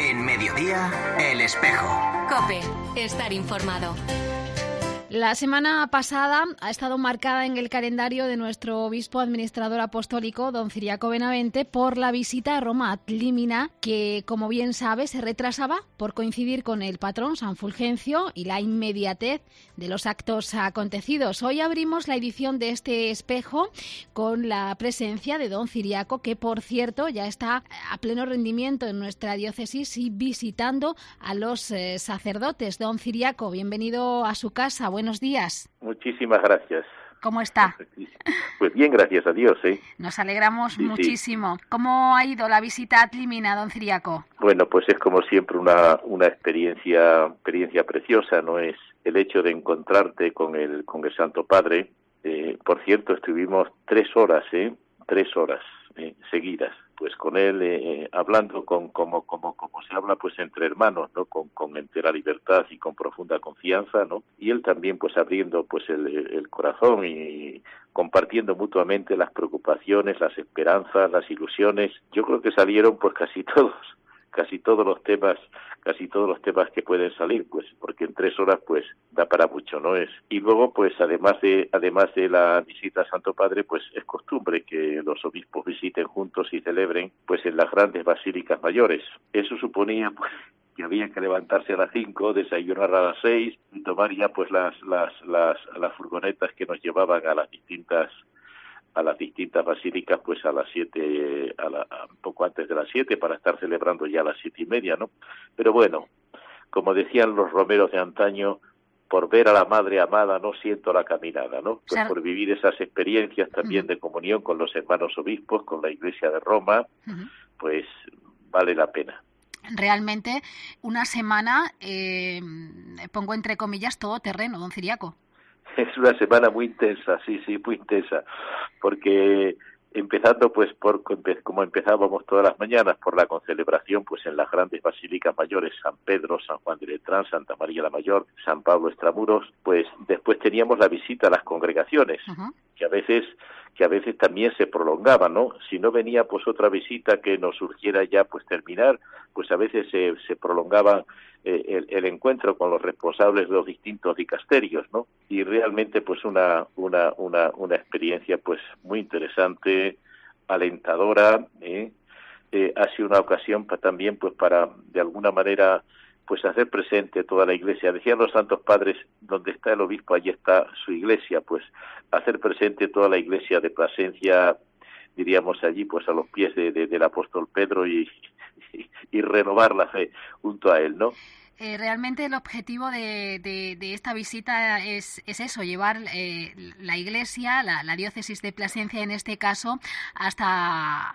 En Mediodía, El Espejo. COPE. Estar informado. La semana pasada ha estado marcada en el calendario de nuestro obispo administrador apostólico, don Ciriaco Benavente, por la visita a Roma ad limina, que, como bien sabe, se retrasaba por coincidir con el patrón San Fulgencio y la inmediatez de los actos acontecidos. Hoy abrimos la edición de este espejo con la presencia de don Ciriaco, que, por cierto, ya está a pleno rendimiento en nuestra diócesis y visitando a los sacerdotes. Don Ciriaco, bienvenido a su casa. Buenos días. Muchísimas gracias. ¿Cómo está? Pues bien, gracias a Dios, ¿eh? Nos alegramos muchísimo. Sí. ¿Cómo ha ido la visita ad limina, don Ciriaco? Bueno, pues es como siempre una experiencia preciosa, ¿no? Es el hecho de encontrarte con el Santo Padre. Por cierto, estuvimos 3 horas seguidas, pues con él hablando como se habla pues entre hermanos, ¿no? Con entera libertad y con profunda confianza, ¿no? Y él también pues abriendo pues el corazón y compartiendo mutuamente las preocupaciones, las esperanzas, las ilusiones. Yo creo que salieron pues casi todos los temas que pueden salir, pues porque en 3 horas pues da para mucho, ¿no? Y luego pues además de la visita al Santo Padre, pues es costumbre que los obispos visiten juntos y celebren pues en las grandes basílicas mayores. Eso suponía pues que había que levantarse a las 5, desayunar a las 6 y tomar ya pues las furgonetas que nos llevaban a las distintas basílicas pues a las 7, un poco antes de las 7 para estar celebrando ya a las 7:30, ¿no? Pero bueno, como decían los romeros de antaño, por ver a la Madre amada no siento la caminada, ¿no? Pues por vivir esas experiencias también de comunión con los hermanos obispos, con la Iglesia de Roma, pues vale la pena. Realmente una semana, pongo entre comillas, todo terreno, don Ciriaco. Es una semana muy intensa, sí, muy intensa, porque empezando pues como empezábamos todas las mañanas por la concelebración pues en las grandes basílicas mayores, San Pedro, San Juan de Letrán, Santa María la Mayor, San Pablo Extramuros, pues después teníamos la visita a las congregaciones, que a veces también se prolongaba, ¿no? Si no venía pues otra visita que nos surgiera ya pues terminar, pues a veces se prolongaba el encuentro con los responsables de los distintos dicasterios, ¿no? Y realmente pues una experiencia pues muy interesante, alentadora, ha sido una ocasión también pues para de alguna manera pues hacer presente toda la Iglesia. Decían los santos padres, donde está el obispo, allí está su Iglesia, pues hacer presente toda la Iglesia de Plasencia, diríamos allí, pues a los pies del apóstol Pedro y renovar la fe junto a él, ¿no? Realmente el objetivo de esta visita es eso, llevar la Iglesia, la diócesis de Plasencia en este caso, hasta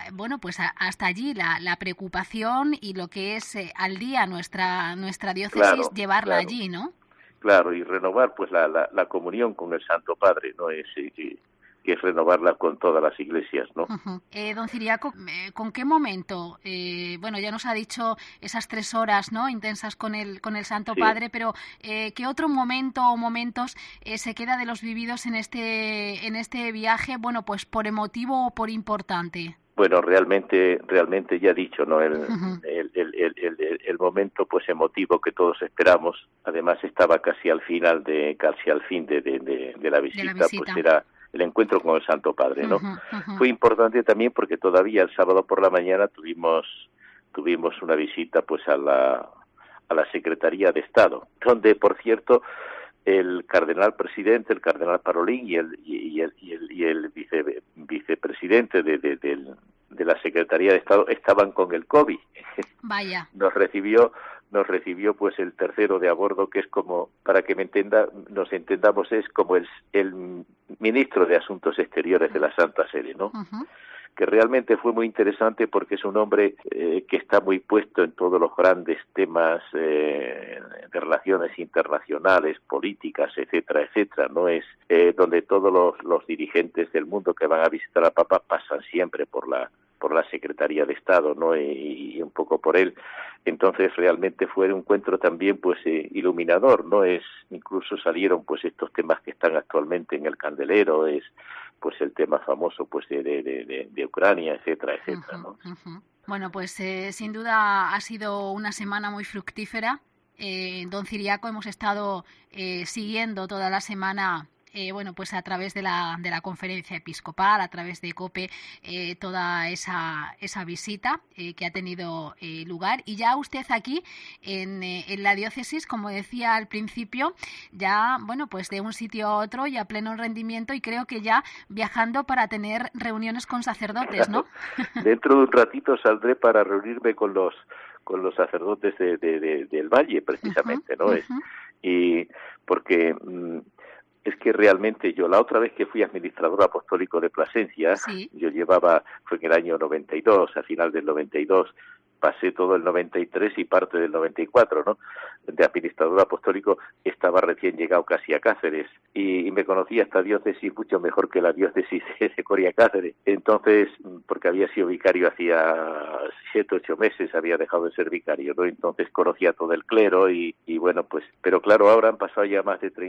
allí, la preocupación y lo que es al día nuestra diócesis, llevarla allí, ¿no? Claro, y renovar pues la comunión con el Santo Padre, ¿no? Que es renovarla con todas las iglesias, ¿no? Don Ciriaco, ¿con qué momento? Ya nos ha dicho esas 3 horas, ¿no? Intensas con el Santo Padre, pero ¿qué otro momento o momentos se queda de los vividos en este viaje? Bueno, pues por emotivo o por importante. Bueno, realmente ya he dicho, ¿no? El momento pues emotivo que todos esperamos. Además estaba casi al fin de la visita, pues era el encuentro con el Santo Padre, ¿no? Fue importante también porque todavía el sábado por la mañana tuvimos una visita pues a la Secretaría de Estado, donde por cierto el cardenal presidente, el cardenal Parolín y el vicepresidente de la Secretaría de Estado estaban con el COVID. Vaya. Nos recibió pues el tercero de a bordo, que es como, para que nos entendamos, es como el ministro de Asuntos Exteriores de la Santa Sede, ¿no? Que realmente fue muy interesante porque es un hombre que está muy puesto en todos los grandes temas de relaciones internacionales, políticas, etcétera, ¿no? Es donde todos los dirigentes del mundo que van a visitar al Papa pasan siempre por la Secretaría de Estado, ¿no? Y un poco por él. Entonces realmente fue un encuentro también pues iluminador, ¿no? Incluso salieron pues estos temas que están actualmente en el candelero, pues el tema famoso pues de Ucrania, etcétera, etcétera, ¿no? Bueno, pues sin duda ha sido una semana muy fructífera. Don Ciriaco, hemos estado siguiendo toda la semana, bueno, pues a través de la conferencia episcopal, a través de COPE, toda esa visita que ha tenido lugar. Y ya usted aquí en la diócesis, como decía al principio, ya, bueno, pues de un sitio a otro y a pleno rendimiento, y creo que ya viajando para tener reuniones con sacerdotes, ¿no? Dentro de un ratito saldré para reunirme con los sacerdotes del Valle, precisamente, ¿no? Y porque es que realmente yo, la otra vez que fui administrador apostólico de Plasencia, yo fue en el año 92, a final del 92, pasé todo el 93 y parte del 94, ¿no? De administrador apostólico, estaba recién llegado casi a Cáceres y me conocía esta diócesis mucho mejor que la diócesis de Coria Cáceres. Entonces, porque había sido vicario hacía 7, 8 meses, había dejado de ser vicario, ¿no? Entonces conocía todo el clero y bueno, pues, pero claro, ahora han pasado ya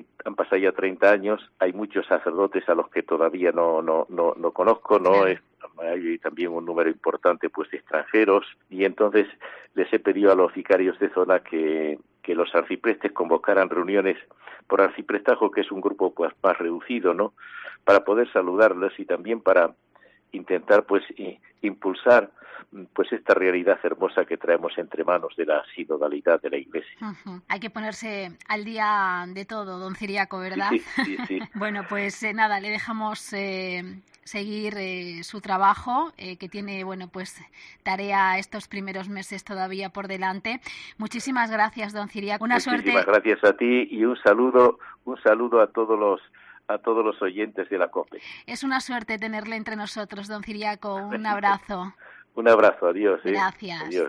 30 años, hay muchos sacerdotes a los que todavía no conozco, ¿no? Hay también un número importante pues de extranjeros, y entonces les he pedido a los vicarios de zona que los arciprestes convocaran reuniones por arciprestajo, que es un grupo pues más reducido, ¿no? Para poder saludarlos y también para intentar pues impulsar pues esta realidad hermosa que traemos entre manos de la sinodalidad de la Iglesia. Hay que ponerse al día de todo, don Ciriaco, ¿verdad? Sí. Bueno, pues nada, le dejamos seguir su trabajo, que tiene, bueno, pues tarea estos primeros meses todavía por delante. Muchísimas gracias, don Ciriaco. Muchísimas gracias a ti y un saludo a todos los oyentes de la COPE. Es una suerte tenerle entre nosotros, don Ciriaco. Un abrazo. Un abrazo, adiós. Gracias. Adiós.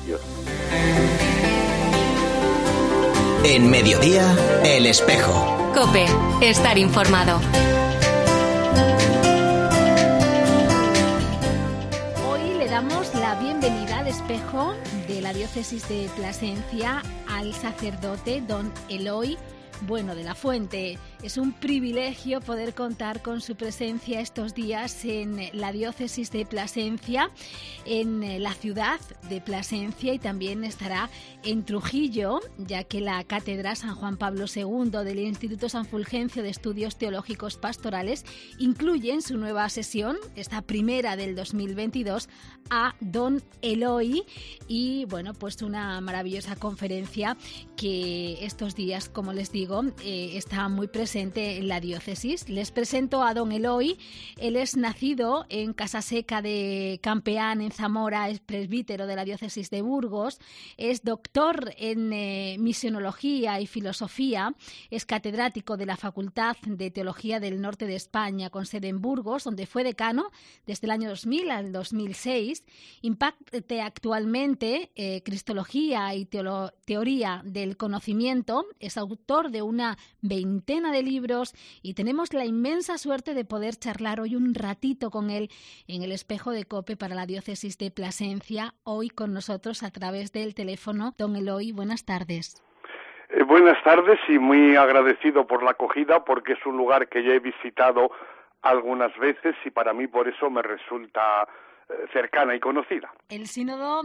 En Mediodía, El Espejo. COPE, estar informado. Hoy le damos la bienvenida al Espejo de la diócesis de Plasencia al sacerdote don Eloy Bueno de la Fuente. Es un privilegio poder contar con su presencia estos días en la diócesis de Plasencia, en la ciudad de Plasencia, y también estará en Trujillo, ya que la Cátedra San Juan Pablo II del Instituto San Fulgencio de Estudios Teológicos Pastorales incluye en su nueva sesión, esta primera del 2022, a don Eloy, y bueno, pues una maravillosa conferencia que estos días, como les digo, está muy presente en la diócesis. Les presento a don Eloy. Él es nacido en Casaseca de Campeán, en Zamora, es presbítero de la diócesis de Burgos, es doctor en misionología y filosofía, es catedrático de la Facultad de Teología del Norte de España, con sede en Burgos, donde fue decano desde el año 2000 al 2006, imparte actualmente Cristología y Teoría del Conocimiento, es autor de una veintena de libros, y tenemos la inmensa suerte de poder charlar hoy un ratito con él en el Espejo de COPE para la diócesis de Plasencia, hoy con nosotros a través del teléfono. Don Eloy, buenas tardes. Buenas tardes, y muy agradecido por la acogida, porque es un lugar que ya he visitado algunas veces y para mí por eso me resulta cercana y conocida. El Sínodo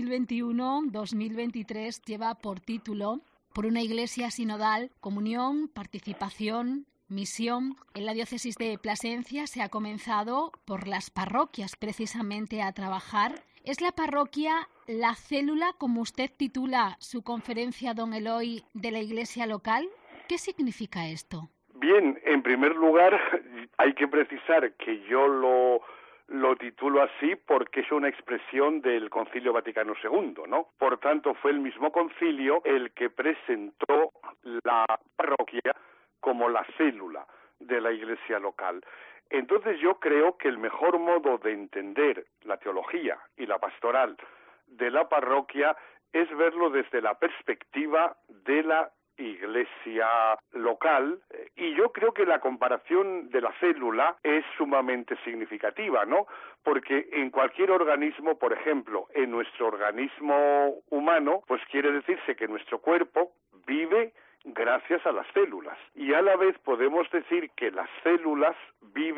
2021-2023 lleva por título Por una Iglesia Sinodal, Comunión, Participación, Misión. En la diócesis de Plasencia se ha comenzado por las parroquias precisamente a trabajar. ¿Es la parroquia la célula, como usted titula su conferencia, don Eloy, de la iglesia local? ¿Qué significa esto? Bien, en primer lugar hay que precisar que yo lo titulo así porque es una expresión del Concilio Vaticano II, ¿no? Por tanto, fue el mismo concilio el que presentó la parroquia como la célula de la iglesia local. Entonces yo creo que el mejor modo de entender la teología y la pastoral de la parroquia es verlo desde la perspectiva de la iglesia local, y yo creo que la comparación de la célula es sumamente significativa, ¿no? Porque en cualquier organismo, por ejemplo, en nuestro organismo humano, pues quiere decirse que nuestro cuerpo vive gracias a las células, y a la vez podemos decir que las células viven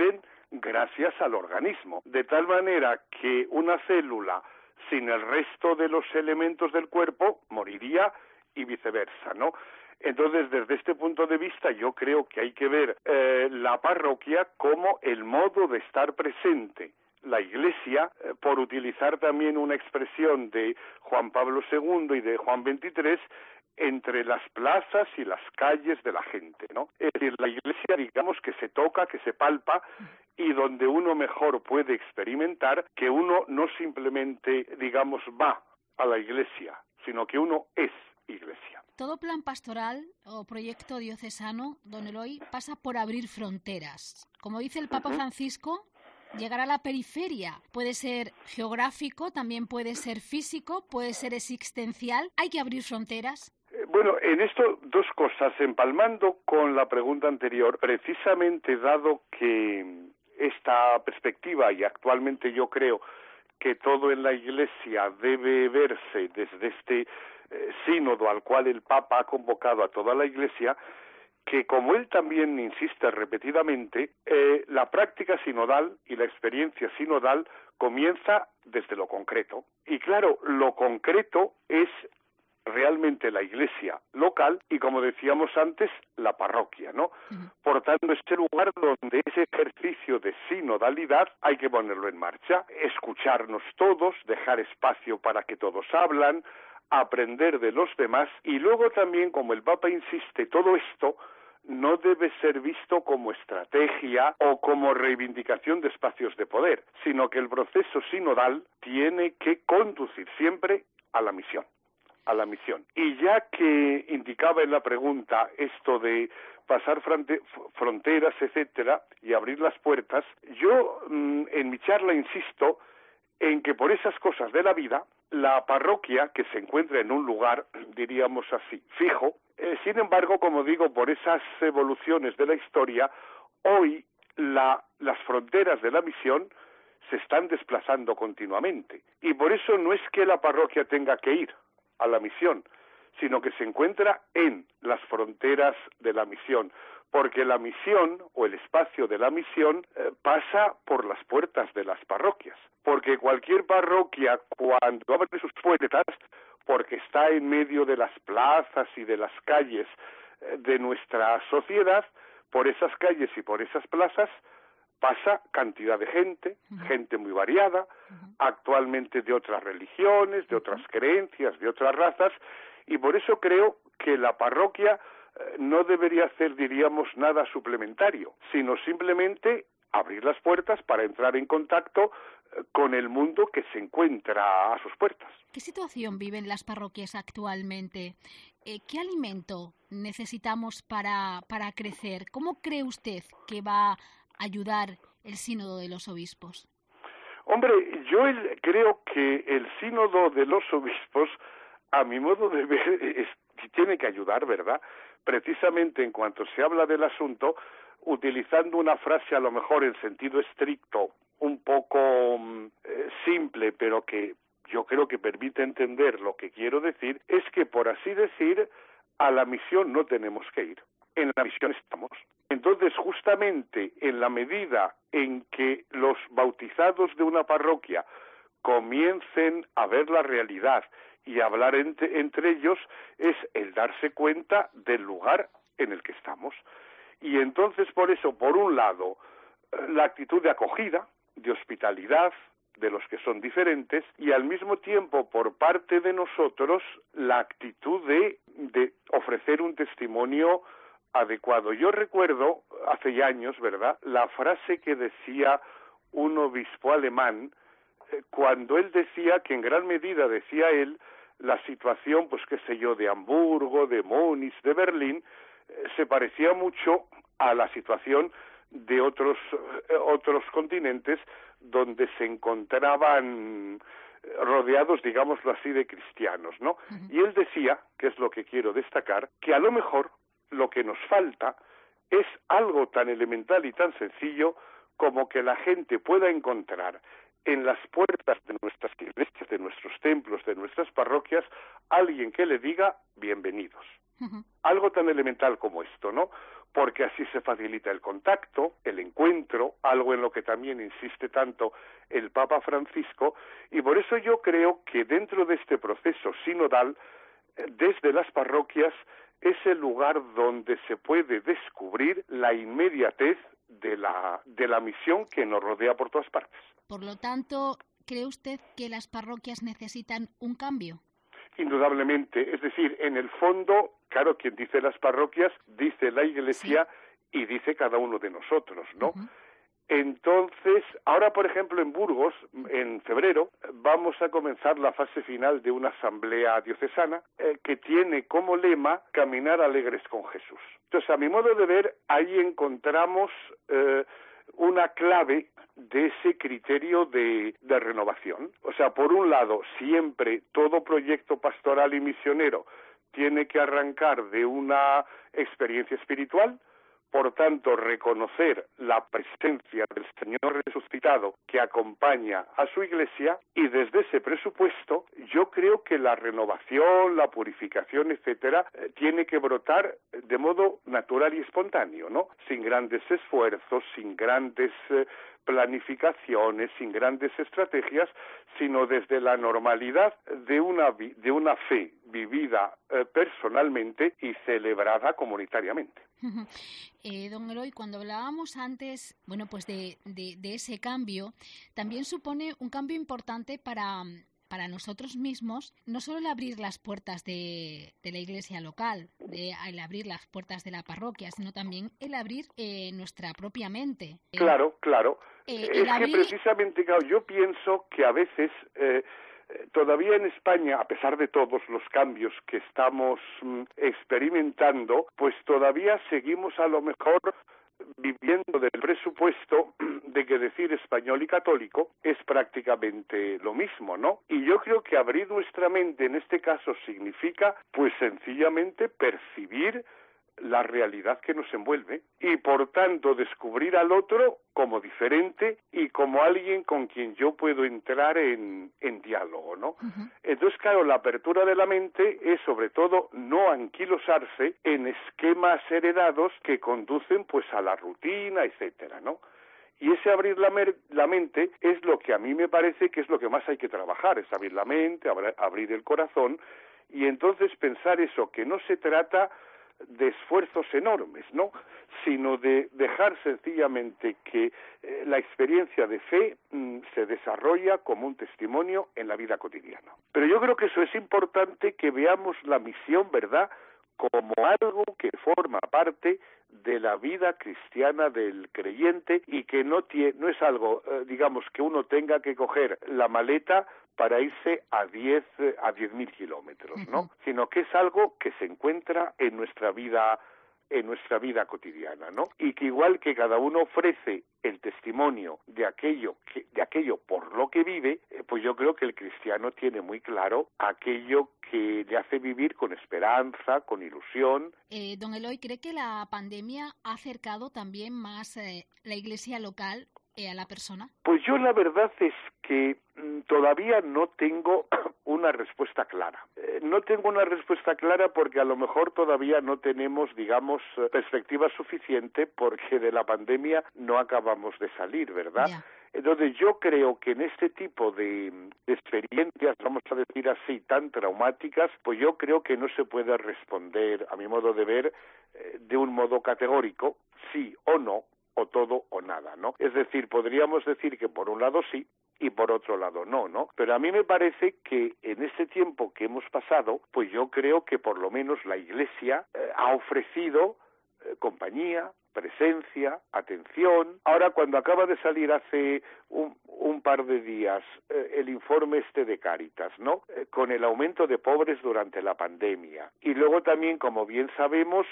gracias al organismo. De tal manera que una célula sin el resto de los elementos del cuerpo moriría y viceversa, ¿no? Entonces, desde este punto de vista, yo creo que hay que ver la parroquia como el modo de estar presente. La Iglesia, por utilizar también una expresión de Juan Pablo II y de Juan XXIII, entre las plazas y las calles de la gente, ¿no? Es decir, la Iglesia, digamos, que se toca, que se palpa, y donde uno mejor puede experimentar que uno no simplemente, digamos, va a la Iglesia, sino que uno es Iglesia. Todo plan pastoral o proyecto diocesano, don Eloy, pasa por abrir fronteras. Como dice el Papa Francisco, llegar a la periferia puede ser geográfico, también puede ser físico, puede ser existencial. ¿Hay que abrir fronteras? Bueno, en esto dos cosas, empalmando con la pregunta anterior, precisamente dado que esta perspectiva, y actualmente yo creo que todo en la Iglesia debe verse desde este sínodo al cual el Papa ha convocado a toda la Iglesia, que como él también insiste repetidamente, la práctica sinodal y la experiencia sinodal comienza desde lo concreto. Y claro, lo concreto es realmente la iglesia local y, como decíamos antes, la parroquia, ¿no? Por tanto, es el lugar donde ese ejercicio de sinodalidad hay que ponerlo en marcha, escucharnos todos, dejar espacio para que todos hablan, aprender de los demás, y luego también, como el Papa insiste, todo esto no debe ser visto como estrategia o como reivindicación de espacios de poder, sino que el proceso sinodal tiene que conducir siempre a la misión. Y ya que indicaba en la pregunta esto de pasar fronteras, etcétera, y abrir las puertas, yo en mi charla insisto en que por esas cosas de la vida, la parroquia, que se encuentra en un lugar, diríamos así, fijo, sin embargo, como digo, por esas evoluciones de la historia, hoy las fronteras de la misión se están desplazando continuamente. Y por eso no es que la parroquia tenga que ir a la misión, sino que se encuentra en las fronteras de la misión, porque la misión o el espacio de la misión pasa por las puertas de las parroquias, porque cualquier parroquia cuando abre sus puertas, porque está en medio de las plazas y de las calles de nuestra sociedad, por esas calles y por esas plazas pasa cantidad de gente, gente muy variada, actualmente de otras religiones, de otras creencias, de otras razas, y por eso creo que la parroquia no debería hacer, diríamos, nada suplementario, sino simplemente abrir las puertas para entrar en contacto con el mundo que se encuentra a sus puertas. ¿Qué situación viven las parroquias actualmente? ¿Qué alimento necesitamos para crecer? ¿Cómo cree usted que va a ayudar el sínodo de los obispos? Hombre, yo creo que el sínodo de los obispos, a mi modo de ver, tiene que ayudar, ¿verdad? Precisamente en cuanto se habla del asunto, utilizando una frase a lo mejor en sentido estricto, un poco simple, pero que yo creo que permite entender lo que quiero decir, es que, por así decir, a la misión no tenemos que ir. En la misión estamos. Entonces, justamente en la medida en que los bautizados de una parroquia comiencen a ver la realidad y a hablar entre ellos, es el darse cuenta del lugar en el que estamos. Y entonces, por eso, por un lado, la actitud de acogida, de hospitalidad, de los que son diferentes, y al mismo tiempo, por parte de nosotros, la actitud de ofrecer un testimonio adecuado. Yo recuerdo, hace ya años, ¿verdad?, la frase que decía un obispo alemán, cuando él decía que en gran medida, decía él, la situación, pues qué sé yo, de Hamburgo, de Múnich, de Berlín, se parecía mucho a la situación de otros continentes donde se encontraban rodeados, digámoslo así, de cristianos, ¿no? Y él decía, que es lo que quiero destacar, que a lo mejor lo que nos falta es algo tan elemental y tan sencillo como que la gente pueda encontrar en las puertas de nuestras iglesias, de nuestros templos, de nuestras parroquias, alguien que le diga bienvenidos. Algo tan elemental como esto, ¿no? porque así se facilita el contacto, el encuentro, algo en lo que también insiste tanto el Papa Francisco, y por eso yo creo que dentro de este proceso sinodal, desde las parroquias, es el lugar donde se puede descubrir la inmediatez de la misión que nos rodea por todas partes. Por lo tanto, ¿cree usted que las parroquias necesitan un cambio? Indudablemente, es decir, en el fondo, claro, quien dice las parroquias, dice la Iglesia, sí, y dice cada uno de nosotros, ¿no? Uh-huh. Entonces, ahora, por ejemplo, en Burgos, en febrero, vamos a comenzar la fase final de una asamblea diocesana que tiene como lema Caminar alegres con Jesús. Entonces, a mi modo de ver, ahí encontramos una clave de ese criterio de renovación. O sea, por un lado, siempre todo proyecto pastoral y misionero tiene que arrancar de una experiencia espiritual. Por tanto, reconocer la presencia del Señor resucitado que acompaña a su Iglesia, y desde ese presupuesto yo creo que la renovación, la purificación, etcétera, tiene que brotar de modo natural y espontáneo, ¿no? Sin grandes esfuerzos, sin grandes planificaciones, sin grandes estrategias, sino desde la normalidad de una fe vivida personalmente y celebrada comunitariamente. Don Eloy, cuando hablábamos antes, bueno, pues de ese cambio, también supone un cambio importante para nosotros mismos, no solo el abrir las puertas de la iglesia local, el abrir las puertas de la parroquia, sino también el abrir nuestra propia mente. Claro. Es que precisamente, claro, yo pienso que a veces todavía en España, a pesar de todos los cambios que estamos experimentando, pues todavía seguimos a lo mejor viviendo del presupuesto de que decir español y católico es prácticamente lo mismo, ¿no? Y yo creo que abrir nuestra mente en este caso significa, pues sencillamente percibir la realidad que nos envuelve y por tanto descubrir al otro como diferente y como alguien con quien yo puedo entrar en diálogo, ¿no? Uh-huh. Entonces, claro, la apertura de la mente es sobre todo no anquilosarse en esquemas heredados que conducen pues a la rutina, etcétera, ¿no? Y ese abrir la mente es lo que a mí me parece que es lo que más hay que trabajar, es abrir la mente, abrir el corazón y entonces pensar eso, que no se trata de esfuerzos enormes, ¿no? Sino de dejar sencillamente que la experiencia de fe se desarrolla como un testimonio en la vida cotidiana. Pero yo creo que eso es importante, que veamos la misión, ¿verdad?, como algo que forma parte de la vida cristiana del creyente y que no es algo, digamos, que uno tenga que coger la maleta para irse a 10.000 kilómetros, ¿no? Uh-huh. Sino que es algo que se encuentra en nuestra vida cotidiana, ¿no? Y que igual que cada uno ofrece el testimonio de aquello por lo que vive, pues yo creo que el cristiano tiene muy claro aquello que le hace vivir con esperanza, con ilusión. Don Eloy, ¿cree que la pandemia ha acercado también más la iglesia local a la persona? Pues yo la verdad es que todavía no tengo una respuesta clara. No tengo una respuesta clara porque a lo mejor todavía no tenemos, digamos, perspectiva suficiente porque de la pandemia no acabamos de salir, ¿verdad? Yeah. Entonces yo creo que en este tipo de experiencias, vamos a decir así, tan traumáticas, pues yo creo que no se puede responder, a mi modo de ver, de un modo categórico, sí o no, o todo o nada, ¿no? Es decir, podríamos decir que por un lado sí y por otro lado no, ¿no? Pero a mí me parece que en este tiempo que hemos pasado, pues yo creo que por lo menos la Iglesia ha ofrecido compañía, presencia, atención. Ahora, cuando acaba de salir hace un par de días el informe de Cáritas, ¿no? Con el aumento de pobres durante la pandemia. Y luego también, como bien sabemos,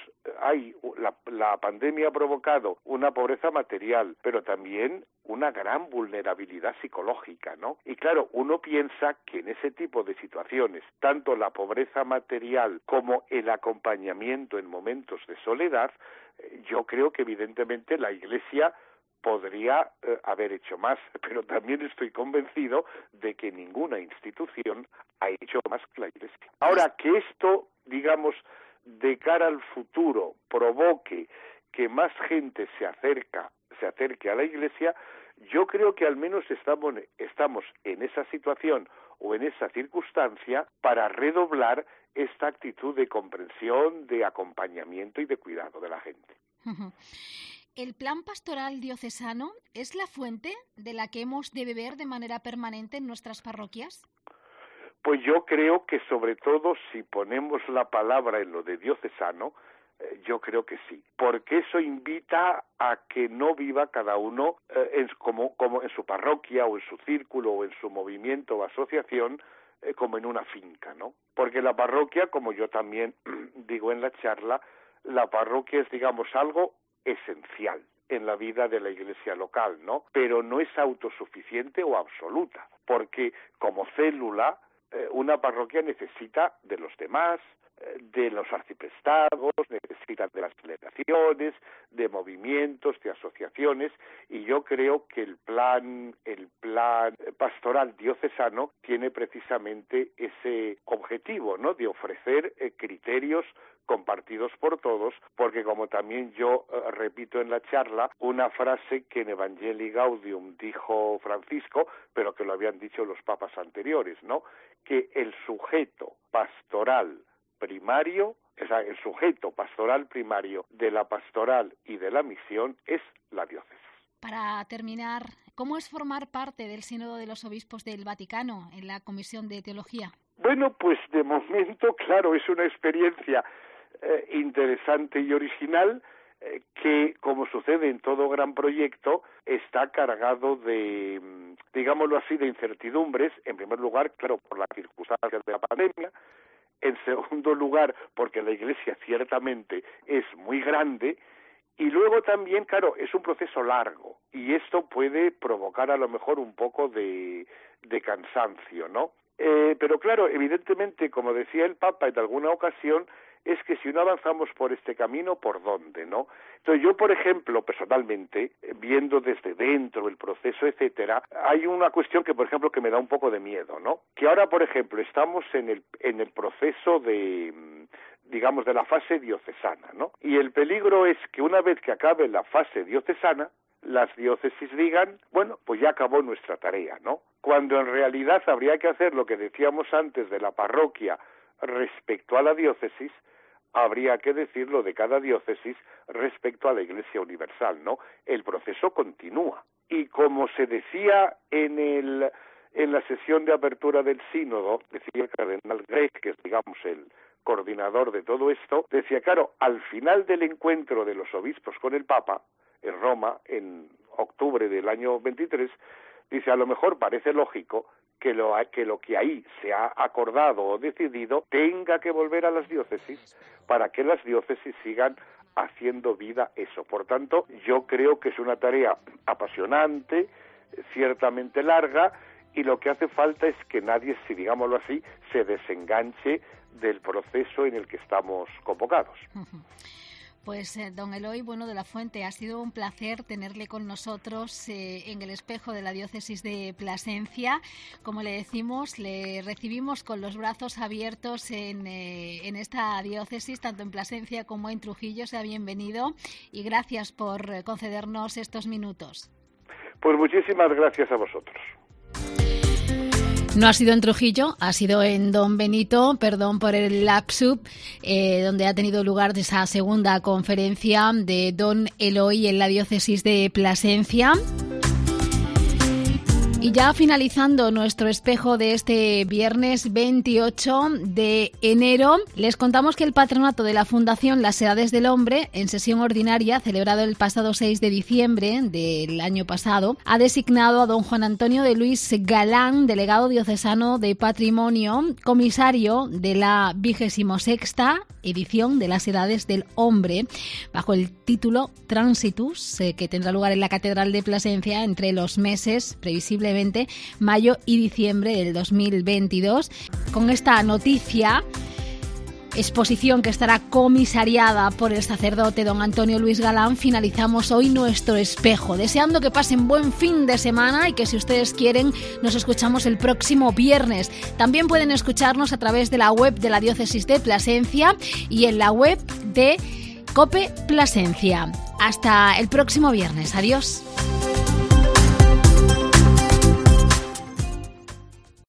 la pandemia ha provocado una pobreza material, pero también una gran vulnerabilidad psicológica, ¿no? Y claro, uno piensa que en ese tipo de situaciones, tanto la pobreza material como el acompañamiento en momentos de soledad, yo creo que evidentemente la Iglesia podría haber hecho más, pero también estoy convencido de que ninguna institución ha hecho más que la Iglesia. Ahora, que esto, digamos, de cara al futuro provoque que más gente se acerque a la Iglesia, yo creo que al menos estamos en esa situación o en esa circunstancia para redoblar esta actitud de comprensión, de acompañamiento y de cuidado de la gente. ¿El plan pastoral diocesano es la fuente de la que hemos de beber de manera permanente en nuestras parroquias? Pues yo creo que sobre todo si ponemos la palabra en lo de diocesano, yo creo que sí, porque eso invita a que no viva cada uno como en su parroquia o en su círculo o en su movimiento o asociación como en una finca, ¿no? Porque la parroquia, como yo también digo en la charla, la parroquia es, digamos, algo esencial en la vida de la iglesia local, ¿no? Pero no es autosuficiente o absoluta, porque como célula una parroquia necesita de los demás, de los arciprestados, necesita de las delegaciones, de movimientos, de asociaciones, y yo creo que el plan pastoral diocesano tiene precisamente ese objetivo, ¿no?, de ofrecer criterios compartidos por todos, porque como también yo repito en la charla, una frase que en Evangelii Gaudium dijo Francisco, pero que lo habían dicho los papas anteriores, ¿no?, que el sujeto pastoral primario, o sea, el sujeto pastoral primario de la pastoral y de la misión es la diócesis. Para terminar, ¿cómo es formar parte del Sínodo de los Obispos del Vaticano en la Comisión de Teología? Bueno, pues de momento, claro, es una experiencia interesante y original que, como sucede en todo gran proyecto, está cargado de, digámoslo así, de incertidumbres. En primer lugar, claro, por las circunstancias de la pandemia. En segundo lugar, porque la Iglesia ciertamente es muy grande. Y luego también, claro, es un proceso largo. Y esto puede provocar a lo mejor un poco de cansancio, ¿no? Pero claro, evidentemente, como decía el Papa en alguna ocasión, es que si no avanzamos por este camino, ¿por dónde, no? Entonces yo, por ejemplo, personalmente, viendo desde dentro el proceso, etcétera, hay una cuestión que, por ejemplo, que me da un poco de miedo, ¿no? Que ahora, por ejemplo, estamos en el proceso de, digamos, de la fase diocesana, ¿no? Y el peligro es que una vez que acabe la fase diocesana, las diócesis digan, bueno, pues ya acabó nuestra tarea, ¿no? Cuando en realidad habría que hacer lo que decíamos antes de la parroquia respecto a la diócesis, habría que decirlo de cada diócesis respecto a la Iglesia Universal, ¿no? El proceso continúa. Y como se decía en la sesión de apertura del sínodo, decía el cardenal Grech, que es, digamos, el coordinador de todo esto, decía, claro, al final del encuentro de los obispos con el Papa, en Roma, en octubre del año 23, dice, a lo mejor parece lógico que lo que ahí se ha acordado o decidido tenga que volver a las diócesis para que las diócesis sigan haciendo vida eso. Por tanto, yo creo que es una tarea apasionante, ciertamente larga, y lo que hace falta es que nadie, si digámoslo así, se desenganche del proceso en el que estamos convocados. Pues don Eloy Bueno de la Fuente, ha sido un placer tenerle con nosotros en el espejo de la diócesis de Plasencia. Como le decimos, le recibimos con los brazos abiertos en esta diócesis, tanto en Plasencia como en Trujillo. Sea bienvenido y gracias por concedernos estos minutos. Pues muchísimas gracias a vosotros. No ha sido en Trujillo, ha sido en Don Benito, perdón por el lapsus, donde ha tenido lugar esa segunda conferencia de don Eloy en la diócesis de Plasencia. Y ya finalizando nuestro espejo de este viernes 28 de enero, les contamos que el patronato de la Fundación Las Edades del Hombre, en sesión ordinaria, celebrado el pasado 6 de diciembre del año pasado, ha designado a don Juan Antonio de Luis Galán, delegado diocesano de Patrimonio, comisario de la 26ª edición de Las Edades del Hombre, bajo el título Transitus, que tendrá lugar en la Catedral de Plasencia entre los meses, previsiblemente, mayo y diciembre del 2022. Con esta noticia, exposición que estará comisariada por el sacerdote don Antonio Luis Galán, finalizamos hoy nuestro espejo, deseando que pasen buen fin de semana y que, si ustedes quieren, nos escuchamos el próximo viernes. También pueden escucharnos a través de la web de la diócesis de Plasencia y en la web de COPE Plasencia. Hasta el próximo viernes. Adiós.